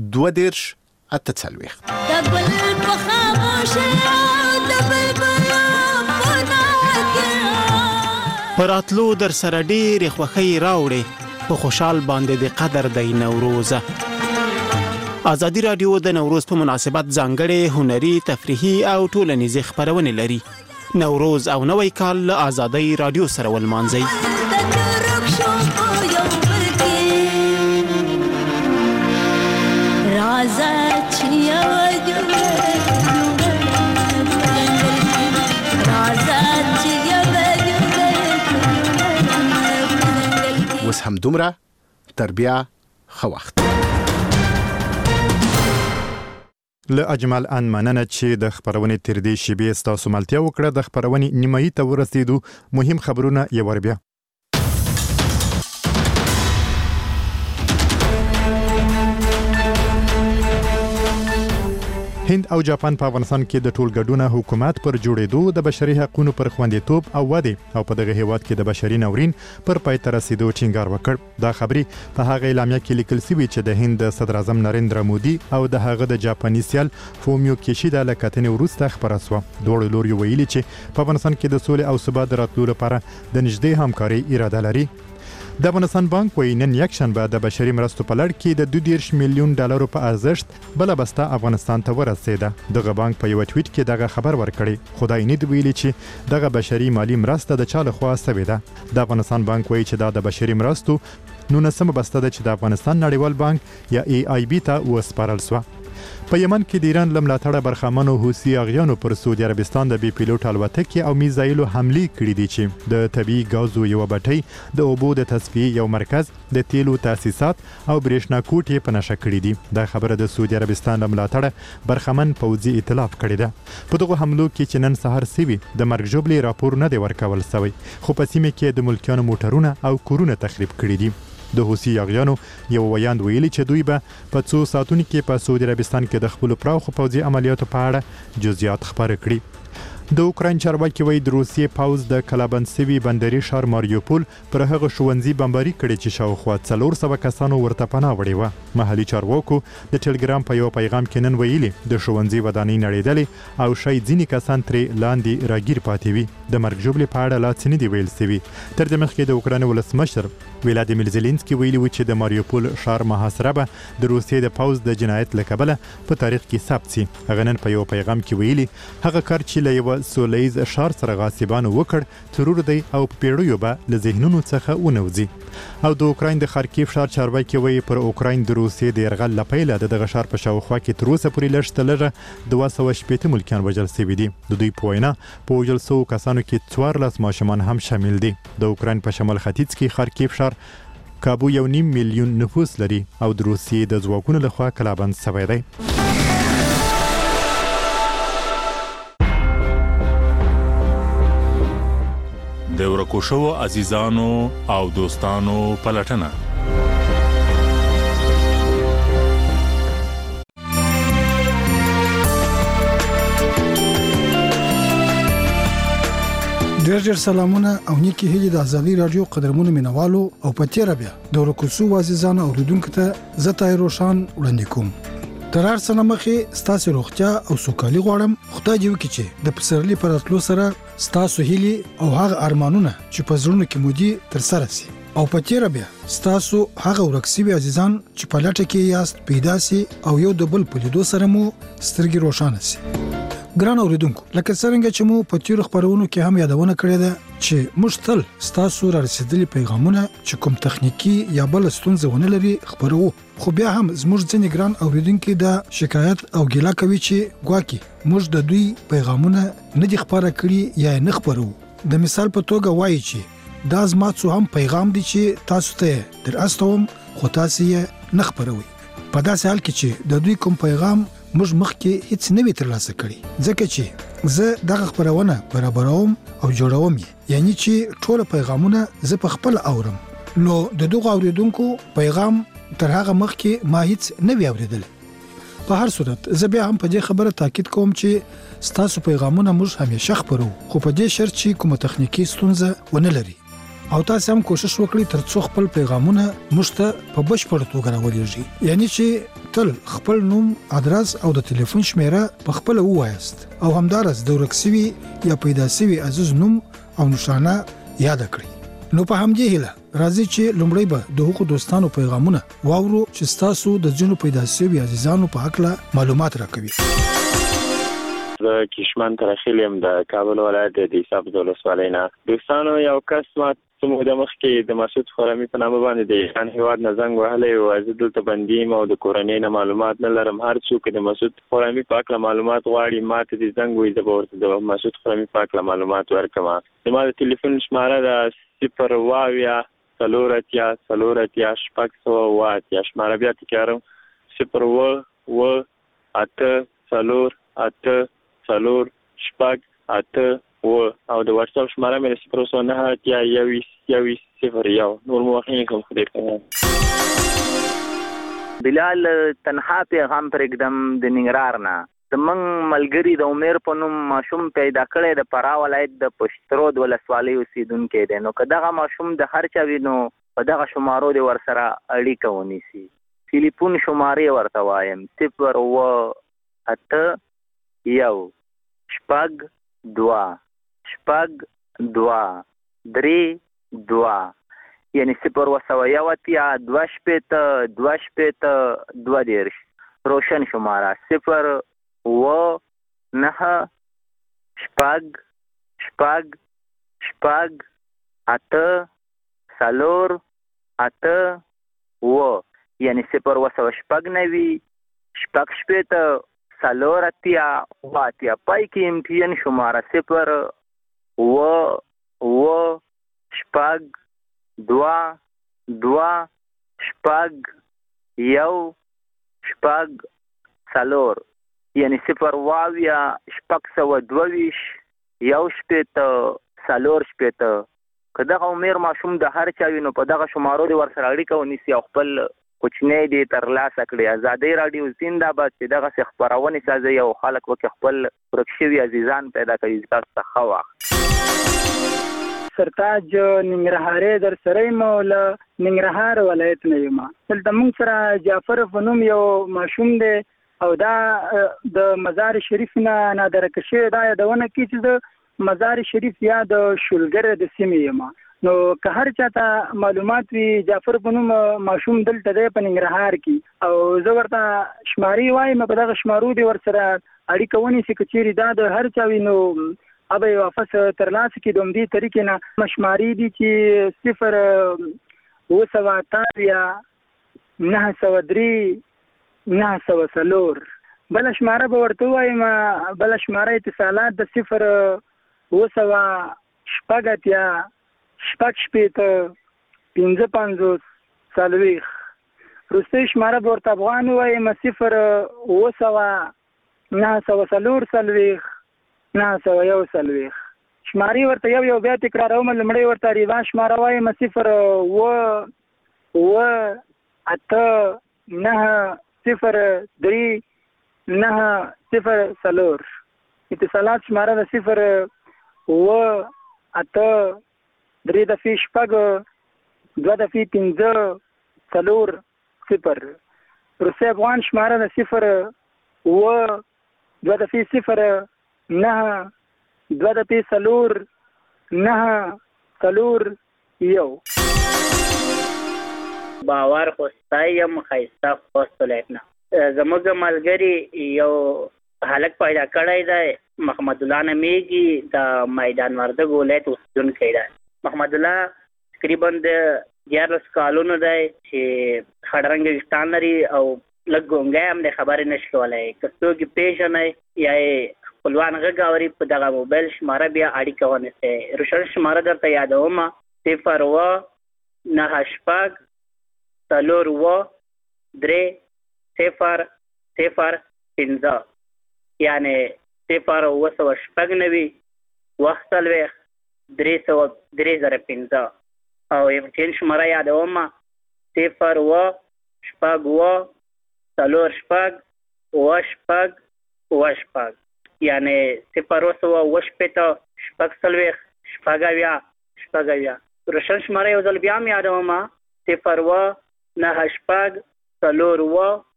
پراتلو در سره ډېرې خوښۍ راوړې په خوشحال باندې د قدر دی نوروزه. ازادي راډیو د نوروز په مناسبت ځانګړې هنري، تفریحي او ټولنیزې خپرونې لري. نوروز او نوی کال له ازادي راډیو سره ولمانځئ. اوس هم دومره تر بیا ښه وخت. له اجمل ان مننه چې د خبرونې تر دې شیبې ستاسو ملتیا وکړه. د خبرونې نیمایي ته ورسېدو. مهم خبرونه یو ور بیا. هند او جاپان په افغانستان کې د ټولګډونه حکومت پر جوړېدو، د بشري حقوقو پر خوندیتوب او ودې او په دغه هیواد کې د بشري ناورین پر پای ته رسیدو ټینګار وکړ. دا خبري په هغه اعلامیه کې لیکل شوی چې د هند صدر اعظم نریندرا مودي او د هغه د جاپاني سیال فومیو کیشیدا له کتنې وروسته خبره شوه. دواړو لوري ویلي چې په افغانستان کې د سولې او ثبات راتلو لپاره د نږدې همکاري اراده لري. د افغانستان بانک وایي نن یکشنبه د بشري مرستو په لړ کې د 22 میلیون ډالرو په ارزښت بل بسته افغانستان ته ورسېده. دغه بانک په یو ټویټ کې دغه خبر ورکړی. خدای نه دی ویلي چې دغه بشري مالی مرسته د چا له خوا شوې ده. د افغانستان بانک وایي چې دا د بشري مرستو 19مه بسته ده چې د افغانستان نړیوال بانک یا AIB ته وسپارل شوه. په یمن کې د ایران لملاتړه برخمنو حوثي اغیانو پر سعودي عربستان د بي پیلوټ الوتکې او میزایلو حملې کړې دي چې د طبي غازو یو بټۍ، د اوبو د تصفیې یو مرکز، د تیلو تاسیسات او برېښنا کوټې په نشه کړې دي. دا خبره د سعودي عربستان لملاتړه برخمن پوځي ائتلاف کړې ده. په دغه حملو کې چې نن سهار سوي د مرګ ژوبلې راپور نه دی ورکول شوی، خو په سیمه کې د ملکیانو موټرونه او کورونه تخریب کړي دي. د حوثي اغیانو یو ویاند ویلي چې دوی به په 2 ساعتونو کې په سعودي عربستان کې د خپل پراخو پوځي عملیاتو په اړه جزئیات خبرې کړي. د اوکراین چارواکي وایي د روسیې پوځ د کلابنسوي بندري ښار ماریوپول پر هغه ښوونځي بمباري کړي چې شاوخوا 400 کسانو ورته پناه وړې وه. محلي چارواکو د ټلګرام په یو پیغام کې نن ویلي د ښوونځي ودانۍ نړېدلې او شاید ځینې کسان ترې لاندې راګیر پاتې وي. د مرګ ژوبلې په اړه لا څه نه دي ویل شوي. تر دې مخکې د اوکراین ولسمشر ولادیمیر زيلنسکي ویلي و چې د ماریوپول ښار محاصره به د روسیې د پوځ د جنایت له کبله په تاریخ کې ثبت شي. هغه نن په یو پیغام کې ویلي هغه کار چې له یو سولیز ښار سره غاصبانو وکړ ترور دی او په پیړیو به له ذهنونو څخه ونوځي. او د اوکراین د خارکیف ښار چارواکي وایي پر اوکراین د روسیې د یرغل له پیله د دغه ښار په شاوخوا کې تر اوسه پورې لږ تر لږه 280 ملکیان وژل شوي دي. د دوی په وینا په وژل شوو کسانو کې 14 ماشومان هم شامل دي. د اوکراین په شمال ختیځ کې خارکیف ښار کابو 1.5 میلیون نفوس لري او د روسیې د ځواکونو لخوا کلابند شوی دی. د ورکو شوو عزیزانو او دوستانو پلټنه. ډېر سلامونه او نیکی هیلې د ازادي راډیو قدرمنو مینوالو او په تیره بیا د ورکو شوو عزیزانو اوریدونکو ته زه طاهر روشان وړاندې کوم. تر هر څه نه مخکې ستاسو روغتیا او سوکالي غواړم. خدای دې وکړي چې د پسرلي پر راتلو سره ستاسو هیلې او هغه ارمانونه چې په زړونو کې مو دي تر سره شي. او په تیره بیا ستاسو هغه ورکسي عزیزان چې په لټه کې یاست پیدا شي او یو د بل په لیدو سره مو سترګې روښانه شي. ګران اوریدونکو، لکه څنګه چې مو په تیرو خبرونو کې هم یادونه کړې ده چې موږ تل ستاسو را رسیدلي پیغامونه چې کوم تخنیکی یا بل ستونزه ونه لري خبرو. خو بیا هم زموږ ځینې ګران اوریدونکو د شکایت او ګیله کوي چې ګواکي موږ د دوی پیغامونه نه دي خبره کړی یا نه خبرو. د مثال په توګه وایي چې دا زما څو هم پیغام دي چې تاسو ته در استوم خو تاسو یې نه خبروي. په داسې حال کې چې د دوی کوم پیغام موږ مخکې هیڅ نه وی ترلاسه کړی، ځکه چې زه دغه خبرونه برابروم او جوړوم، یعنی چې ټول پیغامونه زه په خپل اورم. نو د دغه اوریدونکو پیغام تر هغه مخکې ما هیڅ نه وی اوریدل. په هر صورت زه بیا هم په دې خبره تاکید کوم چې ستاسو پیغامونه موږ همیشه خبرو، خو په دې شرط چې کومه تخنیکی ستونزه ونه لري او تاسو هم کوشش وکړئ ترڅو خپل پیغامونه موږ ته په بشپړ توګه راولېږئ، یعنی چې تل خپل نوم، ادرس او د ټلیفون شمیره په خپل ووایاست او همدارس د ورکسوي یا پیدا شوی عزیز نوم او نشانه یاد کړئ. نو په همدې هیله راځي چې لومړی به د حقوق دوستانو پیغامونه واورو چې تاسو د جنو پیدا شوی عزیزانو په حق له معلومات راکوي. د کشمن ترخیلم د کابل ولایت د دیساب ولسوالۍ نه دوستانو یو کس ما څومره د مخکې د مسعود خرامي په نامه باندې د ایران هیواد نه زنګ وهلی او زه دلته بندیم او د کورنۍ نه معلومات نه لرم. هر څوک د مسعود خرامي په اړه معلومات غواړي ما ته د زنګ وایي، زه به ورته د مسعود خرامي په اړه معلومات ورکړم. زما د ټلیفون شماره د 0 څلوراتیا شپږ سوه اوه اتیا شماره بیا تکرارم 0 اته څلور اته څلور شپږ اته اوه او د واتس اپ شماره مې 0 اتیا یویشت صفر یو. نور مو وخت کوم خدای کوم. بلال تنها پیغام پر एकदम د ننګرهار نه زمنګ ملګری د عمر په نوم ماشوم پیدا کړی د فرا ولایت د پشترود ولسوالۍ اوسیدونکو دی. نو کداغه ماشوم د هر چا وینو په دغه شمارو د ور سره اړیکه ونیسي. ټلیفون شمارې ورته وایم 0 اته یو شپږ دوه شپږ دوه درې دوه یعنی 0 اتیا دوه شپېته دوه دېرش. روشن شماره 0 9 شپږ اته څلور اته اوه یعنی 0 شپږ شپېته څلور اتیا اوه اتیا. پای کې امتیان شماره 0 شپږ دوه شپږ یو شپږ څلور یعنی 0 شپږ سوه دوه یو شپېته څلور شپېته. که دغه عمر ماشوم د هر چا وي نو په دغه شمارو د ورسره اړیکه ونیسي او خپل کوچنی دی ترلاسه کړي. ازادي راډیو زنده‌باد چې دغه خبرونه سازي او خلک وکړي خپل ورک شوي عزیزان پیدا کوي. تاسو ته ښه وخت. سرتاج ننګرهاري در سره مولا ننګرهار ولایت نه یم. دلته موږ سره جعفر فنوم یو ماشوم دی او دا د مزار شریف نه نادر کشي دا یادونه کی چې د مزار شریف یا د شولګر د سیمې یم. نو که هر چاته معلومات وي جعفر بنوم ماشوم دلته دی په ننګرهار کې او زه ورته شمارې وایم په دغه شمارو دی ورسره اړیکه ونیسي که چیرې دا د هر چا وي نو ابه یې واپس ترلاسه کړي. د همدې طریقې نه شمارې دي چې 0 اتیا 903 904. بله شماره به ورته وایم بله شماره اتصالات د 0 شپږ اتیا شپږ شپېته پنځه پنځوس څلوېښت. وروستۍ شماره به ورته افغان ووایم 0 904 څلوېښت 941. شمارې ورته یو بیا تکراروم. لومړی ورته ریوا شماره وایم 0 اته 903 904. اتصالات شماره د 0 اته 3 دفعې شپږ 2 دفعې پنځه څلور 0. روسي افغان شماره د 0 2 دفعې 0 9 2 دفعې څلور 9 څلور یو. باور خوستایم خیسته خوست ولایت نه زموږ ملګری یو هلک پیدا کړی دی. محمد الله نمیږي د میدان وردګ ولایت اوسیدونکی دی. محمد الله تقریبا د 14 کالونو دی چې خړرنګ ویښتان لري او لږ ګونګی هم دی، خبرې نشي کولی. که څوک یې پېژنئ یا یې خپلوان غږ اوري په دغه موبایل شماره بیا اړیکه ونیسئ. روشن شماره درته یادوم 0 9 شپږ څلور اوه درې 0 0 پنځه یعنې 0 9 وخت څلوېښت 315 او یو شماره یادوم 0 شپږ اوه څلور شپږ اوه شپږ یعنې 0 اوه شپېته شپږ څلوېښت شپږ اویا روشن شماره یو ځل بیا م یادوم 0 9 8 4